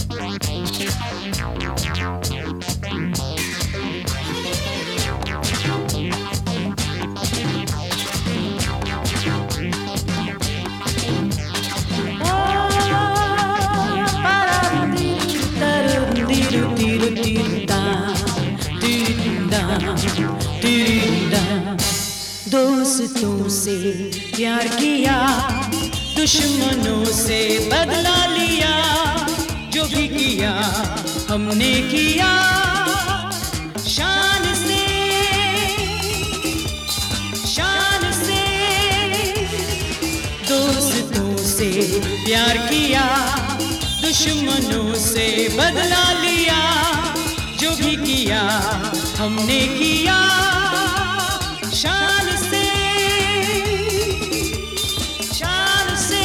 दोस्तों से प्यार किया, दुश्मनों से बदला लिया, जो भी किया हमने किया शान से, शान से। दोस्तों से प्यार किया, दुश्मनों से बदला लिया, जो भी किया हमने किया शान से, शान से।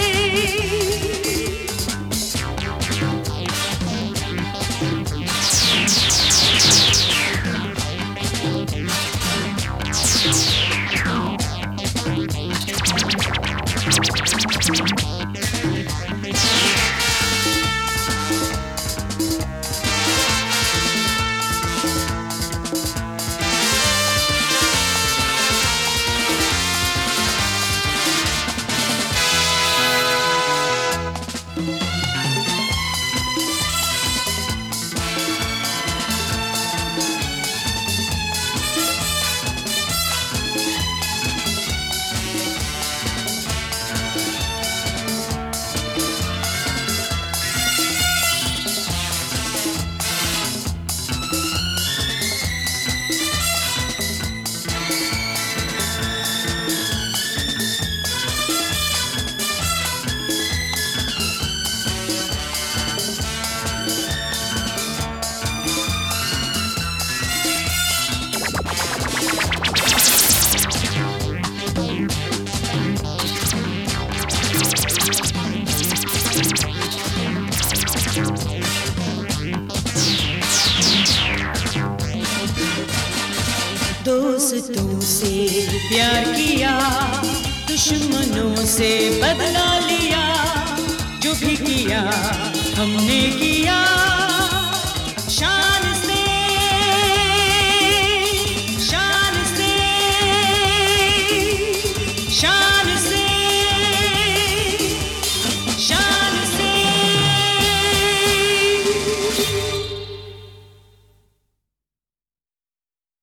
दोस्तों से प्यार किया, दुश्मनों से बदला लिया, जो भी किया हमने किया शान